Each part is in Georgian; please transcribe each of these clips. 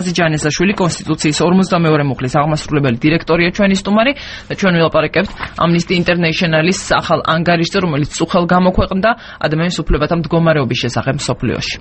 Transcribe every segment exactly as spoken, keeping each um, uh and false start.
ჯანესაშვილი კონსტიტუციის ორმოცდამეორე მუხლის აღმასრულებელი დირექტორია ჩვენი სტუმარი და ჩვენ ვილაპარაკებთ Amnesty International-ის ახალ ანგარიშზე, რომელიც უხელ გამოქვეყნდა ადამიანის უფლებათა მდგომარეობის შესახებ მსოფლიოში.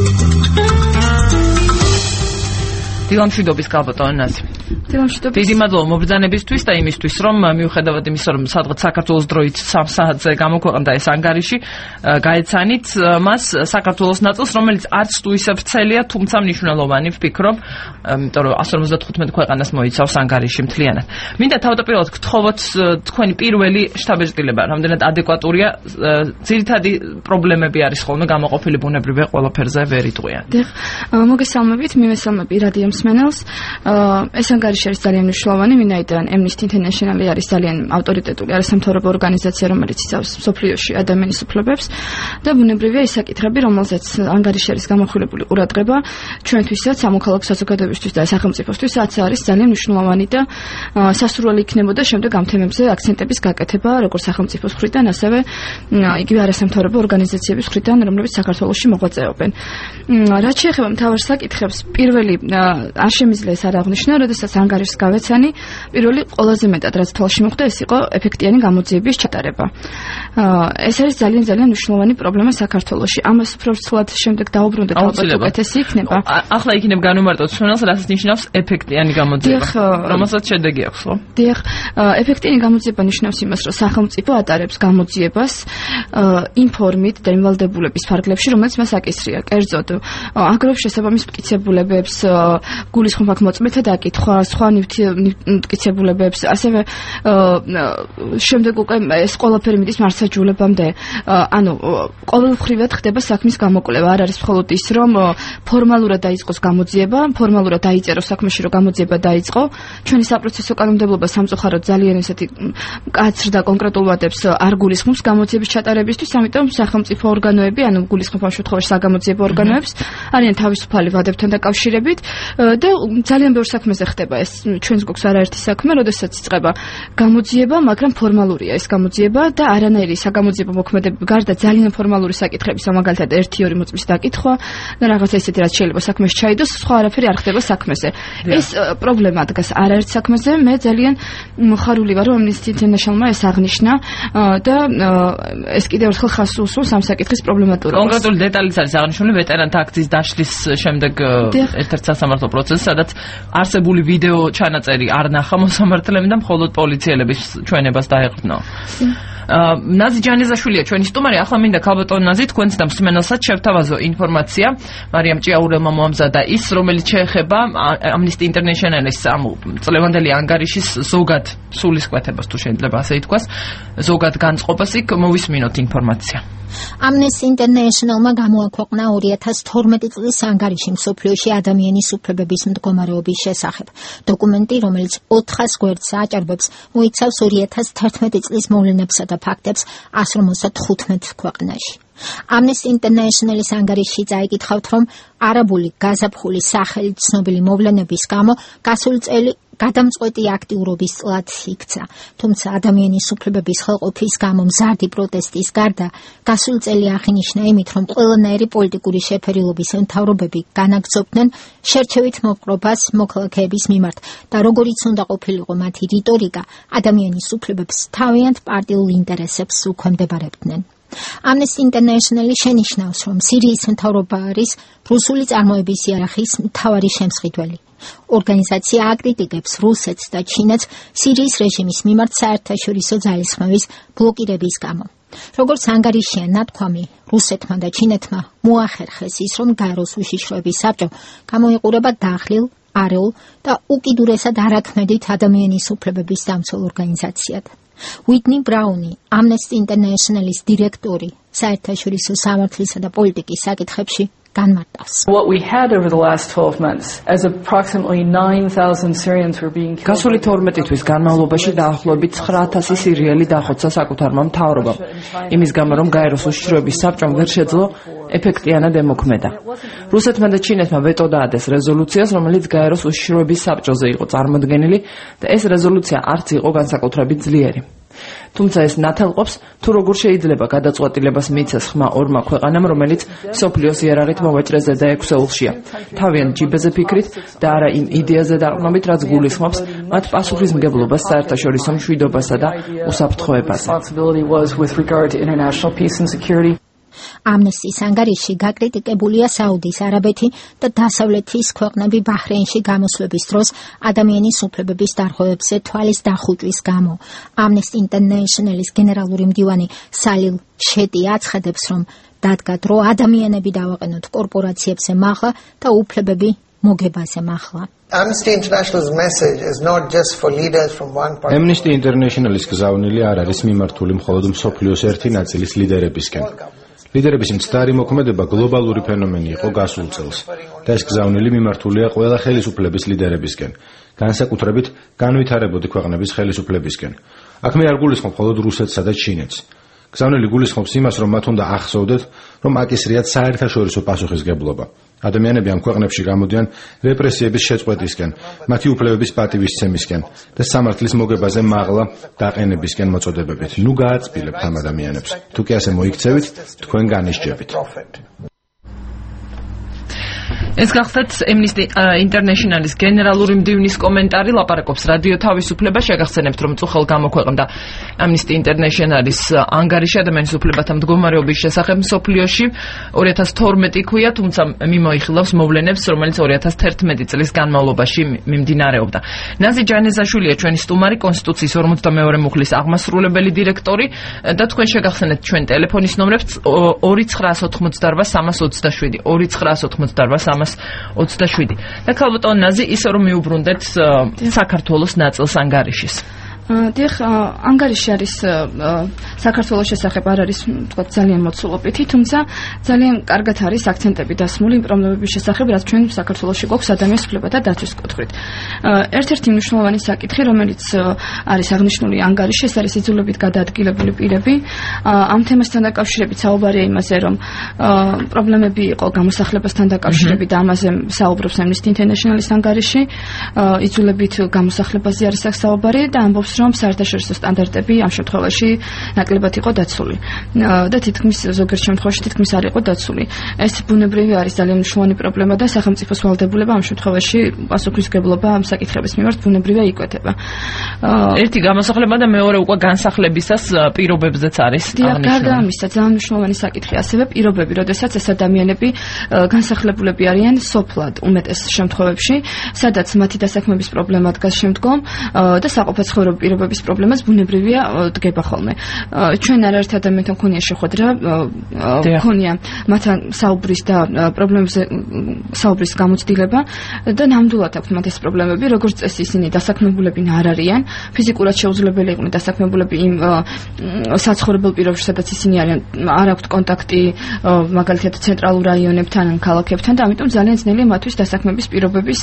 დილამშვიდობის კალბატონო ნაზი. დილამშვიდობის. დიდი მადლობა მობრძანებისთვის და იმისთვის, რომ მიუხედავად იმისა, რომ სადღაც საქართველოს დროით სამ საათზე გამოქვეყნდა ეს ანგარიში, გაეცანით მას საქართველოს ნაწილს, რომელიც არც თუ ისე ვრცელია, თუმცა მნიშვნელოვანი ვფიქრობ, იმიტომ რომ one fifty-five ქვეყანას მოიცავს ანგარიში მთლიანად. მინდა თავდაპირველად გთხოვოთ თქვენი პირველი შთაბეჭდილება, რამდენად ადეკვატურია, ძირითადი პრობლემები არის ხოლმე გამოყოფილი ბუნებრივია ყველაფერზე ვერ იტყვიან. დიახ, მოგესალმებით, მივესალმები რადიო მსმენელს. ეს ანგარიში არის ძალიან მნიშვნელოვანი, ვინაიდან Amnesty International არის ძალიან ავტორიტეტული არასამთავრობო ორგანიზაცია, რომელიც იცავს მსოფლიოში ადამიანის უფლებებს და ბუნებრივია ის საკითხები, რომელზეც ანგარიში არის გამახვილებული ყურადღება, ჩვენთვისაც, სამოქალაქო საზოგადოებისთვის და სახელმწიფოსთვის არის ძალიან მნიშვნელოვანი და სასურველი იქნებოდა შემდეგ ამ თემებზე აქცენტების გაკეთება, როგორც სახელმწიფოს მხრიდან, ასევე იგივე არასამთავრობო ორგანიზაციების მხრიდან, რომლებიც საქართველოში მოღვაწეობენ. რაც შეეხება მთავარ საკითხებს, პირველი არ შემიძლია ეს არ აღნიშნა, როდესაც ანგარიშს გავეცანი, პირველი ყველაზე მეტად რაც თვალში მოხვდა, ეს იყო ეფექტიანი გამოძიების ჩატარება. ეს არის ძალიან ძალიან მნიშვნელოვანი პრობლემა საქართველოში. ამას უფრო ცვლად შემდეგ დაუბრუნდეთ, ალბათ უკეთესი იქნება. ახლა იქნებ განუმარტოთ ჩვენს, რასაც ნიშნავს ეფექტიანი გამოძიება, რომელსაც შედეგი აქვს, ხო? დიახ, ეფექტიანი გამოძიება ნიშნავს იმას, რომ სახელმწიფო ატარებს გამოძიებას იმ ფორმით და იმ ვალდებულების ფარგლებში, რომელიც მას აკისრია. კერძოდ, აგროვებს შესაბამის მტკიცებულებებს, გულისხმობ აქ მოწმეთა დაკითხვა, სხვა მტკიცებულებებს, ასევე შემდეგ უკვე ეს ყველაფერი მიდის მართლმსაჯულებამდე. ანუ ყოველმხრივად ხდება საქმის გამოკვლევა, არ არის მხოლოდ ის, რომ ფორმალურად დაიწყოს გამოძიება, ფორმალურად დაიწეროს საქმეში, რომ გამოძიება დაიწყო. ჩვენი საპროცესო კანონმდებლობა სამწუხაროდ ძალიან ესეთი მკაცრ და კონკრეტულ ვადებს არ გულისხმობს გამოძიების ჩატარებისთვის, ამიტომ სახელმწიფო ორგანოები, ანუ გულისხმობ ამ შემთხვევაში საგამოძიებო ორგანოებს, არიან თავისუფალი ვადებთან დაკავშირებით და ძალიან ბევრ საქმეზე ხდება ეს. ჩვენს გვაქვს არაერთი საქმე, როდესაც იწყება გამოძიება, მაგრამ ფორმალურია ეს გამოძიება და არანაირი საგამოძიებო მოქმედებები გარდა ძალიან ფორმალური საკითხებისა, მაგალითად ერთი ორი მოწმის დაკითხვა და რაღაცა ისეთი, რაც შეიძლება საქმეში ჩაიდოს, სხვა არაფერი არ ხდება საქმეზე. ეს პრობლემა დგას არაერთ საქმეზე. მე ძალიან მხარული ვარ, რომ Amnesty International-მა ეს აღნიშნა და ეს კიდევ ერთხელ ხაზს უსვამს ამ საკითხის პრობლემატურობას. კონკრეტული დეტალიც არის აღნიშნული ვეტერანთა აქციის დაშლის შემდეგ ერთ-ერთ სასამართლო პროცესში, სადაც არსებული ვიდეო ჩანაწერი არ ნახა მოსამართლემ და მხოლოდ პოლიციელების ჩვენებას დაეყრდნო. ნაზი ჯანესაშვილია ჩვენი სტუმარი. ახლა მინდა ქალბატონ ნაზი თქვენს და მსმენელსაც შევთავაზო ინფორმაცია. მარიამ ჭიაურელმა მოამზადა ის, რომელიც შეეხება Amnesty International-ის ამ წლევანდელი ანგარიშის ზოგად სულისკვეთებას, თუ შეიძლება ასე ითქვას, ზოგად განწყობას. იქ მოვისმინოთ ინფორმაცია. Amnesty International-მა გამოაქვეყნა two thousand twelve წლის ანგარიში მსოფლიოში ადამიანის უფლებების მდგომარეობის შესახებ. დოკუმენტი, რომელიც four hundred გვერდს აჭარბებს, მოიცავს two thousand thirteen წლის მოვლენებსა და ფაქტებს one hundred fifty-five ქვეყანაში. Amnesty International-ის ანგარიშში წაიკითხავთ, რომ არაბული გაზაფხულის სახელით ცნობილი მოვლენების გამო გასული წელი გადამწყვეტი აქტიურობის წლად იქცა. თუმცა ადამიანის უფლებების ხელყოფის გამო მზარდი პროტესტის გარდა გასული წელი აღინიშნა იმით, რომ ყველანაირი პოლიტიკური შეფერილობის მთავრობები განაგრძობდნენ შერჩევით მოპყრობას მოქალაქეების მიმართ და როგორიც უნდა ყოფილიყო მათი რიტორიკა, ადამიანის უფლებებს თავიანთ პარტიულ ინტერესებს უქვემდებარებდნენ. Amnesty International შენიშნავს, რომ სირიის მთავრობა არის რუსული წარმოების იარაღის მთავარი შემსხიდველი. ორგანიზაცია აკრიტიკებს რუსეთს და ჩინეთს სირიის რეჟიმის მიმართ საერთაშორისო ძალისხმევის ბლოკირების გამო. როგორც ანგარიშია ნათქვამი, რუსეთმა და ჩინეთმა მოახერხეს ის, რომ გაეროს უშიშროების საბჭო გამოიყურება დაღლილ, არეულ და უკიდურესად არაქმედით ადამიანის უფლებების დამცველ ორგანიზაციად. Whitney Brown, Amnesty International-ის დირექტორი, საერთაშორისო სამართლისა და პოლიტიკის საკითხებში განმარტავს. What we had over the last twelve months, as approximately nine thousand Syrians were being killed. გასული თორმეტი თვის განმავლობაში დაახლოებით nine thousand სირიელი დახოცა საკუთარმა მთავრობამ. იმის გამო, რომ გაეროს უშიშროების საბჭომ ვერ შეძლო ეფექტიანად ემოქმედა. რუსეთმა და ჩინეთმა ვეტო დაადეს რეზოლუციას, რომელიც გაეროს უშიშროების საბჭოზე იყო წარმოდგენილი და ეს რეზოლუცია არც იყო განსაკუთრებით ძლიერი. თუმცა ეს ნათელყოფს თუ როგორ შეიძლება გადაწყვეტილებას მიცეს ხმა ორმა ქვეყანამ, რომელიც მსოფლიოს იარაღით მოვაჭრეს ზედა ექვსეულშია. თავიანთ ჯიბეზე ფიქრით და არა იმ იდეაზე დაყრდნობით, რაც გულისხმობს მათ პასუხისმგებლობას საერთაშორისო მშვიდობასა და უსაფრთხოებაზე. ამნესტის ანგარიში გაკრიტიკებულია საუდის არაბეთი და დასავლეთის ქვეყნები ბაჰრეინში გამოსვლების დროს ადამიანის უფლებების დარღვევებზე თვალის დახუჭვის გამო. Amnesty International-ის გენერალური მდივანი სალილ შეტი აცხადებს, რომ დადგა დრო ადამიანები დავაყენოთ კორპორაციებზე მაღლა და უფლებები მოგებაზე მაღლა. Amnesty International's message is not just for leaders from one part. Amnesty International-ის გზავნილი არ არის მიმართული მხოლოდ მსოფლიოს ერთი ნაწილის ლიდერებისკენ. ლიდერების მცდარი მოქმედება გლობალური ფენომენი იყო გასულ წელს და ეს გზავნილი მიმართულია ყველა ხელისუფლების ლიდერებისკენ, განსაკუთრებით განვითარებადი ქვეყნების ხელისუფლებისკენ. აქ მე არ გულისხმობ მხოლოდ რუსეთსა და ჩინეთს. გზავნილი გულისხმობს იმას, რომ მათ უნდა ახსოვდეთ, რომ აკისრიათ საერთაშორისო პასუხისმგებლობა. ადამიანები ამ ქვეყნებში გამოდიან რეპრესიების შეწყვეტისკენ, მათი უფლებების პატივისცემისკენ და სამართლის მოგებაზე მაღლა დაყენებისკენ მოწოდებებით. ნუ გააწბილებთ ამ ადამიანებს. თუ კი ასე მოიქცევით, თქვენ განისჯებით. ეს გახდათ Amnesty International-ის გენერალური მდივნის კომენტარი, ლაპარაკობს რადიო თავისუფლება. შეგახსენებთ, რომ წუხელ გამოქვეყნდა Amnesty International-ის ანგარიში ადამიანის უფლებათა მდგომარეობის შესახებ მსოფლიოში. ორი ათას თორმეტი ქვია, თუმცა მიმოიხილავს მოვლენებს, რომელიც ორი ათას თერთმეტი წლის განმავლობაში მიმდინარეობდა. ნაზი ჯანეზაშვილია ჩვენი სტუმარი, კონსტიტუციის ორმოცდამეორე მუხლის აღმასრულებელი დირექტორი და თქვენ შეგახსენებთ ჩვენ ტელეფონის ნომრებს ორი ცხრაას ოთხმოცდაარბა სამას ოცდაშვიდი, ორი ცხრაას ოთხმოცდაარბა სამას ოცდაშვიდი. და ქალბატონ ნაზი, ისე რომ მიუბრუნდეთ საქართველოს ნაწილს ანგარიშის. დიახ, ანგარიში არის საქართველოს შესახებ არ არის თქვა ძალიან მოცულობითი, თუმცა ძალიან კარგად არის აქცენტები დასმული იმ პრობლემების შესახებ, რაც ჩვენ საქართველოში გვაქვს ადამიანის უფლებათა დაცვის კუთხით. ერთ-ერთი მნიშვნელოვანი საკითხი, რომელიც არის აღნიშნული ანგარიში, ეს არის იძულებით გადაადგილებული პირები. ამ თემასთან დაკავშირებით საუბარია იმაზე, რომ პრობლემები იყო გამოსახლებასთან დაკავშირებით და ამაზე საუბრობს Amnesty International-ის ანგარიში. იძულებით გამოსახლებაზე არის საუბარი და ამბობს, რომ საერთაშორისო სტანდარტები ამ შემთხვევაში ნაკლებად იყო დაცული და თითქმის ზოგიერთ შემთხვევაში თითქმის არ იყო დაცული. ეს ბუნებრივი არის ძალიან მნიშვნელოვანი პრობლემა და სახელმწიფოს ვალდებულება ამ შემთხვევაში პასუხისმგებლობა ამ საკითხების მიმართ ბუნებრივია იკვეთება. ერთი გამოსახლება და მეორე უკვე განსახლებისას პირობებზეც არის აღნიშნული. გარდა ამისა, ძალიან მნიშვნელოვანი საკითხი ასევე პირობები, როდესაც ეს ადამიანები განსახლებულები არიან სოფლად უმეტეს შემთხვევებში, სადაც მათი დასაქმების პრობლემა დგას შემდგომ და საყოფაცხოვრებო პირობების პრობლემას ბუნებრივია დგება ხოლმე. ჩვენ არაერთ ადამიანთან მქონია შეხვედრა, მქონია მათთან საუბრის და პრობლემებზე საუბრის გამოცდილება და ნამდვილად აქვთ მათ ეს პრობლემები, როგორც წესი ისინი დასაქმებულები არ არიან, ფიზიკურად შეუძლებელი იყვნენ დასაქმებულები იმ საცხოვრებელ პირობებში, სადაც ისინი არიან, არ აქვთ კონტაქტი მაგალითად ცენტრალურ რაიონებთან ან ქალაქებთან და ამიტომ ძალიან ძნელია მათთვის დასაქმების პირობების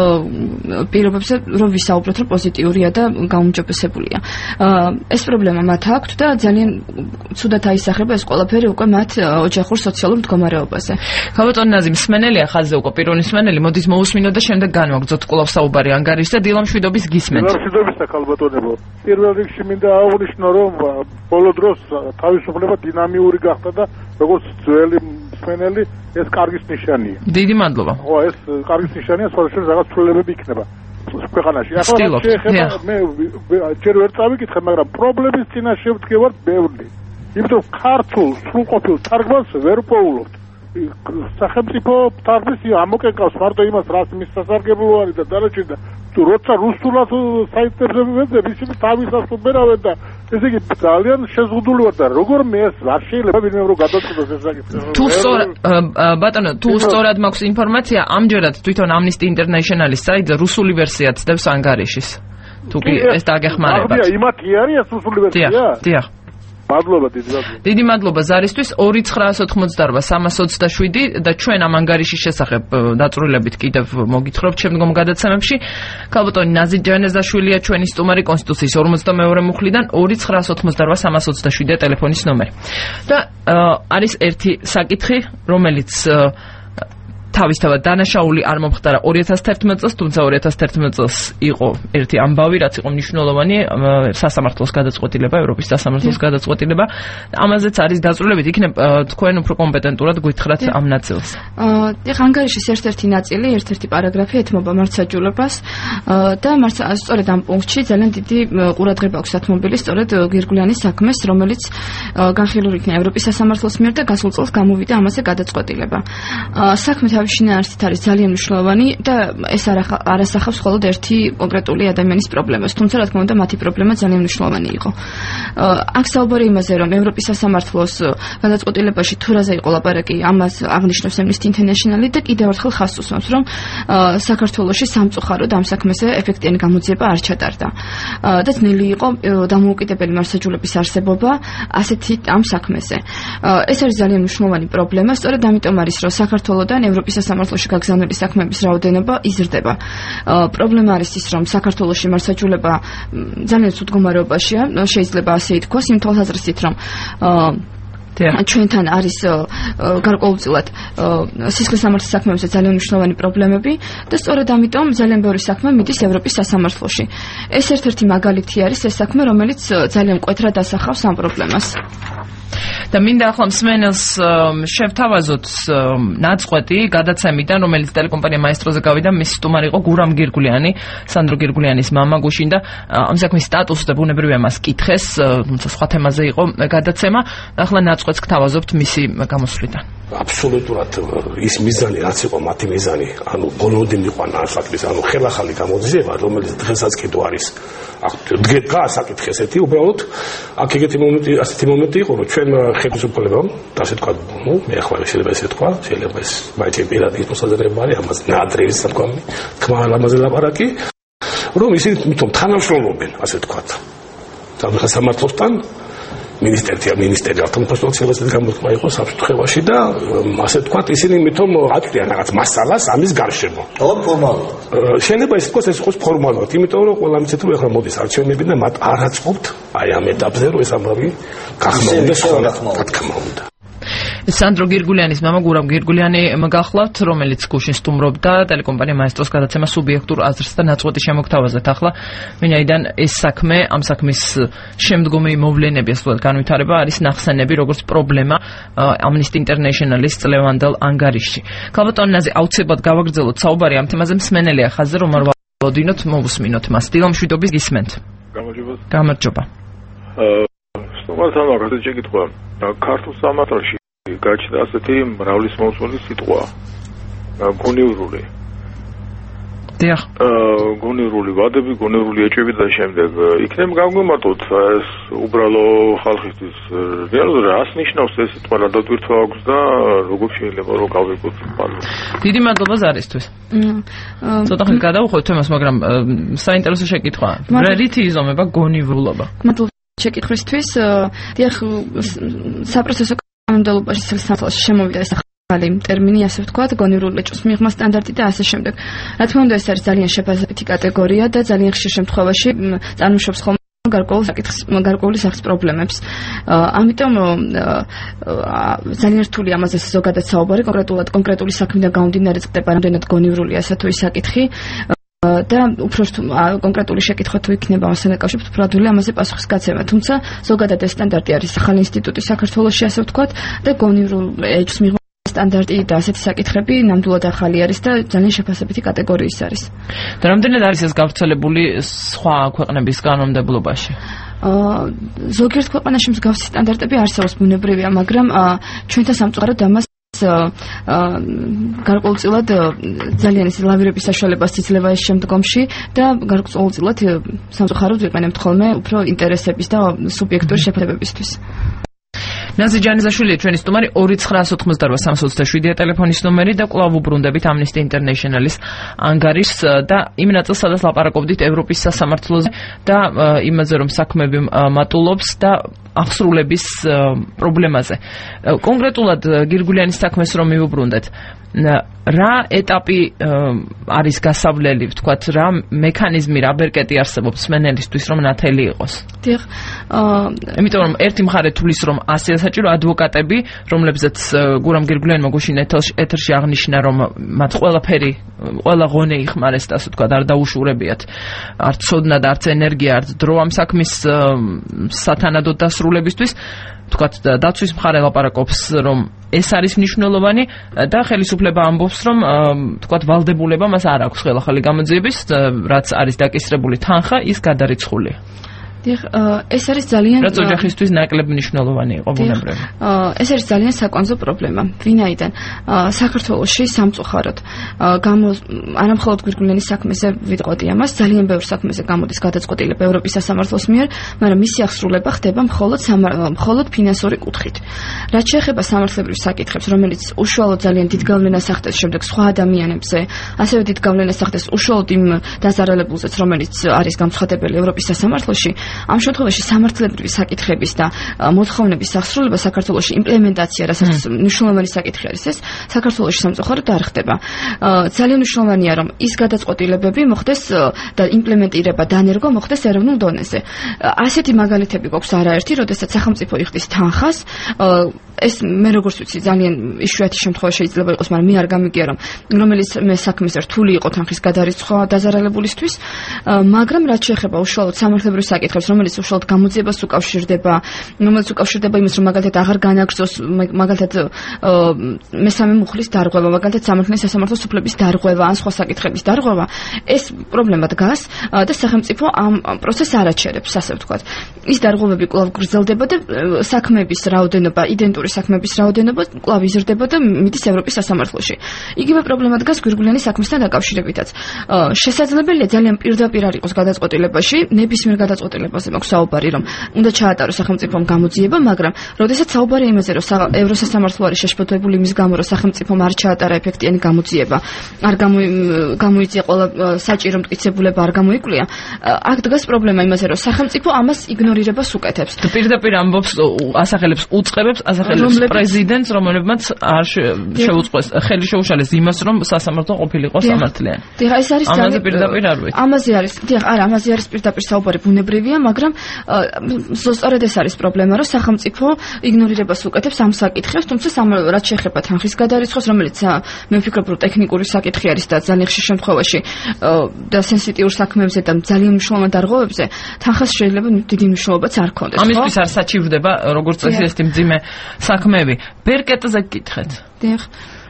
პირობებზე რომ ვისაუბროთ, რომ პოზიტიურია და გაუმჯობესებულია. ეს პრობლემა მათ აქვთ და ძალიან ცუდად აისახება ეს ყველაფერი უკვე მათ ოჯახურ სოციალურ მდგომარეობაზე. ქალბატონ ნაზი, მსმენელია ხაზზე უკვე პიროვნი მსმენელი, მოდის მოусმინოთ და შემდეგ განვაგრძოთ კვლავ საუბარი ანგარიშს და დილა მშვიდობის გისმენთ. მშვიდობის და ქალბატონებო. პირველ რიგში მინდა აღვნიშნო, რომ ბოლო დროს თავისუფლება დინამიური გახდა და როგორც ძველი მსმენელი ეს კარგის ნიშანია. დიდი მადლობა. ხო, ეს კარგის ნიშანია, სწორედ რაღაც ცვლილებები იქნება. ქვეყანაში. ახლა შეეხება მე ჯერ ვერ წავიკითხე, მაგრამ პრობლემის წინაშე ვდგევართ ბევრი. იმიტომ ქართულ სრულყოფილ თარგმანს ვერ პოულობთ. სახელმწიფო თარგმნის ამოკენკავს მარტო იმას, რაც მის სასარგებლო არის და დანარჩენი და თუ როცა რუსულად საიტებზე ვეძებ, ისინი თავისას უბერავენ და ესე იგი ძალიან შეზღუდული ვარ და როგორ მე ეს არ შეიძლება ვინმე რომ გადაწყვეტოს ეს საკითხი. თუ სწორად ბატონო, თუ სწორად მაქვს ინფორმაცია, ამჯერად თვითონ Amnesty International-ის საიტზე რუსული ვერსია ცდებს ანგარიშის. თუ კი ეს დაგეხმარებათ. აი, იმათი არის ეს რუსული ვერსია? დიახ, დიახ. მადლობა დიდი მადლობა. დიდი მადლობა ზარისთვის. ორი ცხრაას ოთხმოცდაარბა სამას ოცდაშვიდი და ჩვენ ამ ანგარიშის შესახებ დაწვრილებით კიდევ მოგითხრობთ შემდგომ გადაცემებში. ქალბატონი ნაზი ჯანეზაშვილია ჩვენი სტუმარი, კონსტიტუციის ორმოცდამეორე მუხლიდან. ორი ცხრაას ოთხმოცდაარბა სამას ოცდაშვიდი ტელეფონის ნომერი. და არის ერთი საკითხი, რომელიც თავისთავად დანაშაული არ მომხდარა ორი ათას თერთმეტ წელს, თუმცა ორი ათას თერთმეტ წელს იყო ერთი ამბავი, რაც იყო მნიშვნელოვანი სასამართლოს გადაწყვეტილება, ევროპის სასამართლოს გადაწყვეტილება. ამაზეც არის დაწვრილებით, იქნებ თქვენ უფრო კომპეტენტურად გითხრათ ამ ნაწილს. ეხლა ანგარიშის ერთ-ერთი ნაწილი, ერთ-ერთი პარაგრაფი ეთმობა მართლმსაჯულებას და სწორედ ამ პუნქტში ძალიან დიდი ყურადღება აქვს ათმობილი სწორედ გირგულიანის საქმეს, რომელიც განხილული იქნა ევროპის სასამართლოს მიერ და გასულ წელს გამოვიდა ამაზე გადაწყვეტილება. საქმე თავის შინაარსით არის ძალიან მნიშვნელოვანი და ეს არ ასახავს მხოლოდ ერთი კონკრეტული ადამიანის პრობლემას, თუმცა რა თქმა უნდა მათი პრობლემა ძალიან მნიშვნელოვანი იყო. აქ საუბარი იმაზე, რომ ევროპის სასამართლოს გადაწყვეტილებაში თუ რაზე იყო ლაპარაკი, ამას აღნიშნავს Amnesty International და კიდევ ერთხელ ხაზს უსვამს, რომ საქართველოში სამწუხაროდ ამ საქმეზე ეფექტიანი გამოძიება არ ჩატარდა. და ძნელი იყო დამოუკიდებელი მართლმსაჯულების არსებობა ასეთი ამ საქმეზე. ეს არის ძალიან მნიშვნელოვანი პრობლემა, სწორედ ამიტომ არის, რომ საქართველოდან ევროპის სასამართლოში გაგზავნილი საქმეების რაოდენობა იზრდება. პრობლემა არის ის, რომ საქართველოში მართლმსაჯულება ძალიან ცუდ მდგომარეობაშია, შეიძლება ასე ითქვას, იმ თვალსაზრისით, რომ ჩვენთან არის გარკვეულწილად სისხლის სამართლის საქმეებზე ძალიან მნიშვნელოვანი პრობლემები და სწორედ ამიტომ ძალიან ბევრი საქმე მიდის ევროპის სასამართლოში. ეს ერთ-ერთი მაგალითი არის ეს საქმე, რომელიც ძალიან მკვეთრად ასახავს ამ პრობლემას. და მინდა ახლა მსმენელს შევთავაზოთ ნაწყვეტი გადაცემიდან, რომელიც ტელეკომპანია მაესტროზე გავიდა, მის სტუმარი იყო გურამ გირგულიანი, სანდრო გირგულიანის მამა გუშინ და ამ საქმის სტატუსს და ბუნებრივია მას კითხეს, თუმცა სხვა თემაზე იყო გადაცემა. ახლა ნაწყვეტს გთავაზობთ მისი გამოსვლიდან. აბსოლუტურად ის მიზანი რაც იყო მათი მიზანი, ანუ ბოლომდე მიყვანა ამ საკითხის, ანუ ხელახალი გამოძიება, რომელიც დღესაც კიდევ არის. დგას საკითხი ესეთი, უბრალოდ აქ ეგეთი მომენტი, ასეთი მომენტი იყო, რომ ჩვენ ხელისუფლებამ, ასე თქვა, ნუ მე ახლა შეიძლება ესე თქვა, შეიძლება ეს მაინც პირადი მოსაზრება არის, ამაზე ნაადრევი საკუთარი თქმა ამაზე ლაპარაკი, რომ ისინი თვითონ თანამშრომლობენ, ასე თქვა. სამხედრო სამართლოსთან მინისტერია მინისტერი ავტომობილების გამოთქმა იყო საფრთხეში და ასე თქვა ისინი მithom აკრიან რაღაც მასალას ამის გარშემო. ო ფორმალურად. შეიძლება ის იყოს ეს იყოს ფორმალურად, იმიტომ რომ ყველა მიცეთ რომ ახლა მოდის არჩევნები და მათ არ აწყობთ აი ამ ეტაპზე რომ ეს ამბავი გახმაურდეს რა თქმა უნდა. სანდრო გირგულიანის მამა გურამ გირგულიანი გახლავთ, რომელიც გუშინ სტუმრობდა ტელეკომპანია მაესტროს გადაცემა სუბიექტურ აზრს და ნაწყვეტი შემოგთავაზეთ ახლა, ვინაიდან ეს საქმე, ამ საქმის შემდგომი მოვლენები ასულად განვითარება არის ნახსენები როგორც პრობლემა Amnesty International-ის წლევანდელ ანგარიშში. ქალბატონაზე აუცილებლად გავაგრძელოთ საუბარი ამ თემაზე, მსმენელია ხაზზე, რომ არ ვალოდინოთ, მოვუსმინოთ მას. დილა მშვიდობის გისმენთ. გამარჯობა. გამარჯობა. სტუმართან მაგაზე შეკითხვა. ქართულ სამართალში გაჩნდა ასეთი მრავლის მოსული სიტყვა გონივრული. დიახ. გონივრული ვადები, გონივრული ეჭვები და შემდეგ იქნებ გავგვემართოთ ეს უბრალო ხალხისთვის რეალურად რას ნიშნავს ეს სიტყვა, რა დატვირთვა აქვს და როგორ შეიძლება რომ გავიგოთ პარლამენტში. დიდი მადლობა ზარისთვის. ცოტა ხნით გადავუხვევთ თემას, მაგრამ საინტერესო შეკითხვა. რითი იზომება გონივრულობა? მადლობა შეკითხვისთვის. დიახ, საპროცესო კანონმდებლობაში სასამართლოში შემოვიდა ეს ახალი ტერმინი, ასე ვთქვათ, გონივრული ეჭვის მიღმა სტანდარტი და ასე შემდეგ. რა თქმა უნდა, ეს არის ძალიან შეფასებითი კატეგორია და ძალიან ხშირ შემთხვევაში წარმოშობს ხოლმე გარკვეულ საკითხს, გარკვეული სახის პრობლემებს. ამიტომ ძალიან რთული ამაზე ზოგადად საუბარი, კონკრეტულად კონკრეტული საქმიდან გამომდინარე წდება რამდენად გონივრულია ასა თუ ის საკითხი. და უფრო კონკრეტული შეკითხვა თუ იქნება ამასთან დაკავშირებით, უფრო ადვილი ამაზე პასუხის გაცემა. თუმცა ზოგადად ეს სტანდარტი არის ახალი ინსტიტუტი საქართველოში, ასე ვთქვათ, და გონივრული ეჭვის მიღმა სტანდარტი და ასეთი საკითხები ნამდვილად ახალი არის და ძალიან შეფასებითი კატეგორიის არის. და რამდენად არის ეს გავრცელებული სხვა ქვეყნების კანონმდებლობაში? ზოგიერთ ქვეყანაში მსგავსი სტანდარტები არსებობს, ბუნებრივია, მაგრამ ჩვენთან სამწუხაროდ ამას გარკვეულწილად ძალიან ის ლავირების საშუალებას იძლევა ეს შემდგომში და გარკვეულწილად სამწუხაროდ ვიყენებთ ხოლმე უფრო ინტერესების და სუბიექტური შეფასებებისთვის. ნაზი ჯანიზაშვილია ჩვენი სტუმარი, ორი ცხრაას ოთხმოცდარვა სამს ოცდაშვიდია ტელეფონის ნომერი და კვლავ უბრუნდებით Amnesty International-ის ანგარიშს და იმ ნაწილს, სადაც ლაპარაკობდით ევროპის სასამართლოზე და იმაზე, რომ საქმეები მატულობს და აღსრულების პრობლემაზე. კონკრეტულად გირგულიანის საქმეს რომ მივუბრუნდეთ, რა ეტაპი არის გასავლელი, ვთქვათ, რა მექანიზმი, რა ბერკეტი არსებობს სმენელისთვის, რომ ნათელი იყოს? დიახ, იმიტომ რომ ერთი მხარე თulis რომ ასეა საჭირო ადვოკატები, რომლებზეც გურამ გირგულიანმა გუშინ ეთერში აღნიშნა, რომ მათ ყველაფერი, ყველა ღონე იხმარეს და ასე ვთქვათ, არ დაუშურებიათ არც ცოდნა და არც ენერგია, არც დრო ამ საქმის სათანადოდ დასრულებისთვის. ვთქვათ, დაცვის მხარე ლაპარაკობს, რომ ეს არის მნიშვნელოვანი და ხელისუფლება ამბობს, რომ ვთქვათ, ვალდებულება მას არ აქვს ხელახალი გამოძიების, რაც არის დაკისრებული თანხა, ის გადარიცხული. დიახ, ეს არის ძალიან რაც ოჯახისთვის ნაკლებ მნიშვნელოვანი იყო ბუნებრივი. ეს არის ძალიან საკონზო პრობლემა. ვინაიდან საქართველოში სამწუხაროდ არა მხოლოდ გირგულიანის საქმეზე ვიტყოდი ამას, ძალიან ბევრ საქმეზე გამოდის გადაწყვეტილება ევროპის სასამართლოს მიერ, მაგრამ მისი აღსრულება ხდება მხოლოდ მხოლოდ ფინანსური კუთხით. რაც შეეხება სამართლებრივ საკითხებს, რომელიც უშუალოდ ძალიან დიდ გავლენას ახდენს შემდეგ სხვა ადამიანებზე, ასევე დიდ გავლენას ახდენს უშუალოდ იმ დაზარალებულზეც, რომელიც არის გამოცხადებელი ევროპის სასამართლოში, ამ შემთხვევაში სამართლებრივი საკითხების და მოთხოვნების აღსრულება საქართველოში იმპლემენტაცია, რასაც მნიშვნელოვანი საკითხი არის ეს, საქართველოში სამწუხაროდ არ ხდება. ძალიან მნიშვნელოვანია, რომ ის გადაწყვეტილებები მოხდეს და იმპლემენტირება დანერგვა მოხდეს ეროვნულ დონეზე. ასეთი მაგალითები გვაქვს არაერთი, როდესაც სახელმწიფო იხდის თანხას, ეს მე როგორც ვიცი, ძალიან იშვიათი შემთხვევა შეიძლება იყოს, მაგრამ მე არ გამიგია, რომ რომელიც მე საქმეს რთული იყო თანხის გადარიცხვა დაზარალებულისთვის, მაგრამ რაც შეეხება უშუალოდ სამართლებრივ საკითხებს, რომელიც უშუალოდ გამოძიებას უკავშირდება, რომელიც უკავშირდება იმას, რომ მაგალითად აღარ განაგრძოს, მაგალითად მესამე მუხლის დარღვევა, მაგალითად სამართლის სასამართლოს უფლების დარღვევა, ან სხვა საკითხების დარღვევა, ეს პრობლემა დგას და სახელმწიფო ამ პროცესს არ აჩერებს, ასე ვთქვათ. ის დარღვევები კვლავ გრძელდება და საქმეების რაოდენობა, იდენტური საქმეების რაოდენობა კვლავ იზრდება და მიდის ევროპის სასამართლოში. იგივე პრობლემა დგას გირგულიანის საქმესთან დაკავშირებითაც. შესაძლებელია ძალიან პირდაპირ არ იყოს გადაწყვეტილებაში, ნებისმიერ გადაწყვეტილებაზე მაქვს საუბარი, რომ უნდა ჩაატაროს სახელმწიფომ გამოძიება, მაგრამ როდესაც საუბარი იმაზე, რომ ევროსასამართლო არის შეშფოთებული იმის გამო, რომ სახელმწიფომ არ ჩაატარა ეფექტიანი გამოძიება, არ გამოიწია ყველა საჭირო მტკიცებულება, არ გამოიკვლია, აქ დგას პრობლემა იმაზე, რომ სახელმწიფო ამას იგნორირებას უკეთებს. პირდაპირ ამბობს, ასახელებს უწყებებს, ასახელებს პრეზიდენტს, რომელმაც არ შეუწყოს ხელი შეუშალეს იმას, რომ სასამართლო ყოფილიყო სამართლიანი. დიახ, ეს არის ამაზე პირდაპირ არ ვიცი. ამაზე არის, დიახ, არა, ამაზე არის პირდაპირ საუბარი ბუნებრივია, მაგრამ სწორედ ეს არის პრობლემა, რომ სახელმწიფო იგნორირებას უკეთებს ამ საკითხებს, თუმცა რაც შეეხება თანხის გადარიცხვას, რომელიც მე ვფიქრობ, რომ ტექნიკური საკითხი არის და ძალიან ხშირ შემთხვევაში და სენსიტიურ საქმეებზე და ძალიან მნიშვნელოვან დარღვევებზე თანხას შეიძლება დიდი მნიშვნელობაც არ ქონდეს. ამისთვის არ საჭირდება, როგორც წესი, ეს მძიმე საქმეები. ბერკეტზე გკითხეთ. დიახ.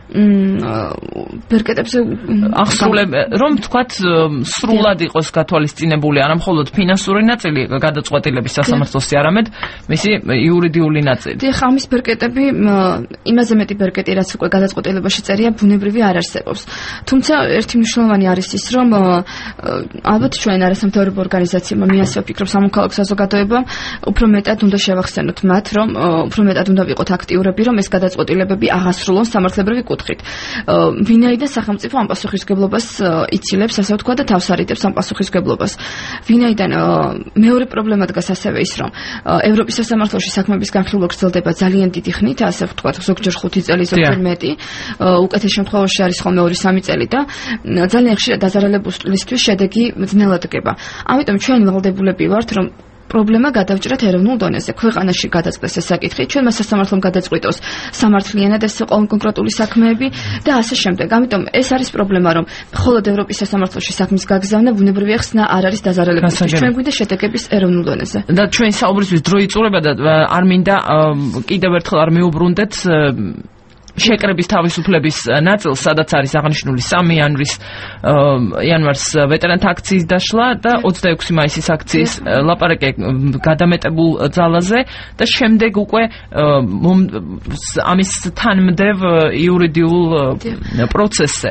ბერკეტებზე აღსრულებ, რომ თქვათ სრულად იყოს გათვალისწინებული არა მხოლოდ ფინანსური ნაწილი გადაწყვეტილების სასამართლოსი, არამედ მისი იურიდიული ნაწილი. დიახ, ამის ბერკეტები, იმაზე მეტი ბერკეტი, რაც უკვე გადაწყვეტილებაში წერია, ბუნებრივი არ არსებობს. თუმცა ერთი მნიშვნელოვანი არის ის, რომ ალბათ ჩვენ არასამთავრობო ორგანიზაციებმა, მე ასე ვფიქრობ, სამოქალაქო საზოგადოებამ უფრო მეტად უნდა შევახსენოთ მათ, რომ უფრო მეტად უნდა ვიყოთ აქტიურები, რომ ეს გადაწყვეტილებები აღასრულონ სამართლებრივი კუთხით. ვინაიდან სახელმწიფო ამ პასუხისმგებლობას იცილებს, ასე ვთქვა და თავს არიდებს ამ პასუხისმგებლობას. ვინაიდან მეორე პრობლემა დგას ასევე ის, რომ ევროპის სასამართლოში საქმეების განხილვა გრძელდება ძალიან დიდი ხნით, ასე ვთქვა, ზოგჯერ ხუთი წელი, ზოგჯერ მეტი, უკეთეს შემთხვევაში არის ხოლმე ორი სამი წელი და ძალიან ხშირად დაზარალებულისთვის შედეგი ძნელად დგება. ამიტომ ჩვენ ვალდებულები ვართ, რომ პრობლემა გადავჭრათ ეროვნულ დონეზე. ქვეყანაში გადაწყდეს ეს საკითხი, ჩვენმა სასამართლომ გადაწყვიტოს სამართლიანად ეს კონკრეტული საქმეები და ასე შემდეგ. ამიტომ ეს არის პრობლემა, რომ მხოლოდ ევროპის სასამართლოში საქმის გაგზავნა ბუნებრივია ხსნა არ არის დაზარალებული. ჩვენ გვინდა შედეგების ეროვნულ დონეზე. და ჩვენ საუბრისთვის დრო იწურება და არ მინდა კიდევ ერთხელ არ მიუბრუნდეთ შეკრების თავისუფლების ნაწილს, სადაც არის აღნიშნული სამი იანვრის იანვარს ვეტერანთა აქციის დაშლა და ოცდაექვსი მაისის აქციის ლაპარაკი გადამეტებულ ძალაზე და შემდეგ უკვე ამის თანმდევ იურიდიულ პროცესზე.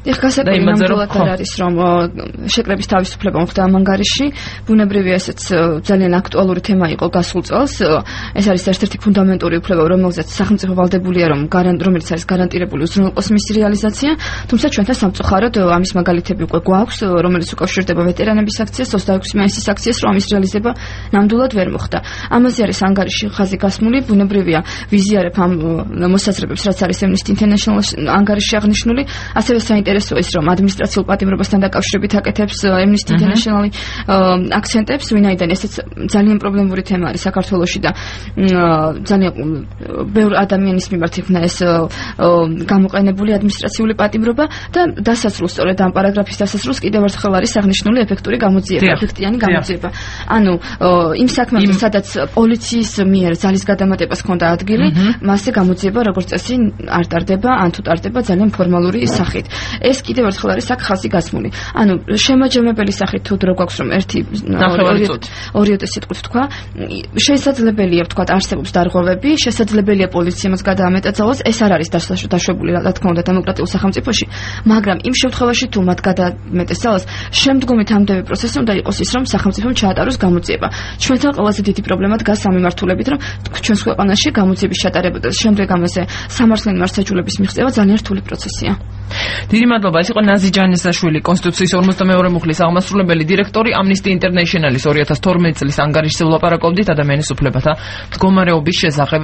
ეხ გასაკვირი ნამდვილად არ არის რომ შეკრების თავისუფლება მოხდა ამ ანგარიში. ბუნებრივია ესეც ძალიან აქტუალური თემა იყო გასულ წელს. ეს არის ერთ-ერთი ფუნდამენტური უფლება, რომელზეც სახელმწიფო ვალდებულია, რომ რომელიც არის გარანტირებული უზრუნველყოფის მის რეალიზაცია, თუმცა ჩვენთან სამწუხაროდ ამის მაგალითები უკვე გვაქვს, რომელიც უკავშირდება ვეტერანების აქციას, ოცდაექვსი მაისის აქციას, რომ ამის რეალიზება ნამდვილად ვერ მოხდა. ამაზე არის ანგარიში ხაზი გასმული, ბუნებრივია ვიზიარებ ამ მოსაზრებებს, რაც არის Amnesty International ანგარიში აღნიშნული, ასევე საინტერესოა ის, რომ ადმინისტრაციულ პატიმრობასთან დაკავშირებით აკეთებს Amnesty International აქცენტებს, ვინაიდან ესეც ძალიან პრობლემური თემა არის საქართველოში და ძალიან ბევრ ადამიანის მიმართ იქნა ეს გამოყენებული ადმინისტრაციული პატიმრობა და დასასრულს, სწორედ ამ პარაგრაფის დასასრულს კიდევ ერთხელ არის აღნიშნული ეფექტური გამოძიება, ეფექტიანი გამოძიება. ანუ იმ საქმეში, სადაც პოლიციის მიერ ძალის გადამატებას ჰქონდა ადგილი, მასზე გამოძიება როგორც წესი არ ტარდება, ან თუ ტარდება ძალიან ფორმალური სახით. ეს კიდევ ერთხელ არის აქ ხაზი გასმული. ანუ შემაჯამებელი სახით თუ დრო გვაქვს რომ ერთი ორი სიტყვით თქვა, შესაძლებელია ვთქვათ არსებობს დარღვევები, შესაძლებელია პოლიციამაც გადაამეტაძალოს, ეს არ არის დაშვებული რა თქმა უნდა დემოკრატიულ სახელმწიფოში, მაგრამ იმ შემთხვევაში თუ მათ გადაამეტეს ძალას, შემდგომი თამდები პროცესი უნდა იყოს ის, რომ სახელმწიფომ ჩაატაროს გამოძიება. ჩვენთან ყველაზე დიდი პრობლემა დგას ამ მიმართულებით, რომ ჩვენს ქვეყანაში გამოძიების ჩატარება და შემდეგ ამაზე სამართლიანი მარცხეჯულების მიღწევა ძალიან რთული პროცესია. დიდი მადლობა. ეს იყო ნაზი ჯანისაშვილი, კონსტიტუციის ორმოცდამეორე მუხლის აღმასრულებელი დირექტორი, Amnesty International-ის ორი ათას თორმეტი წლის ანგარიშზე ვლაპარაკობდით ადამიანის უფლებათა მდგომარეობის შესახებ.